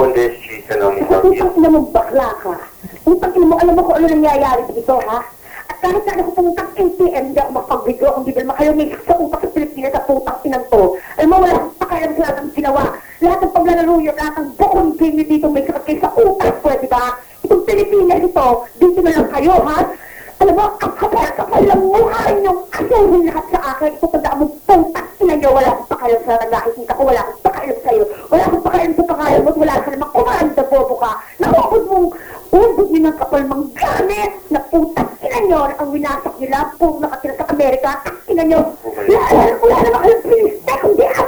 boneless cheese and only Kung utang ina mong bakla ka, utang ina mo, alam mo kung ano nangyayari dito, ha? At kahit saan ako pumunta ng ATM, hindi ako makapag-withdraw kung di ba naman kayo may sa utang sa Pilipinas at utang inang to. Alam mo, wala akong pakialam sa lahat ng ginawa. Lahat ng paglalaro yun, lahat ng bukong game nyo dito may sakat kayo sa utang, pwede ba? Itong Pilipinas ito, dito na lang kayo, ha? Alam mo, ang kapal lang mukha inyong asuhin lahat sa akin. Ito tanda mong putang ina nyo, wala akong pakialam sa nakikita ko, wala akong pakialam sa'yo. Wala akong pakialam sa pangalan mo, wala ka namang kumain na bobo ka. Nakukod mong ubod nyo ng kapal mang gamit na putang ina nyo na ang winasak nila, puro nakatira sa Amerika, ina nyo. Wala naman kayong pinista, kundi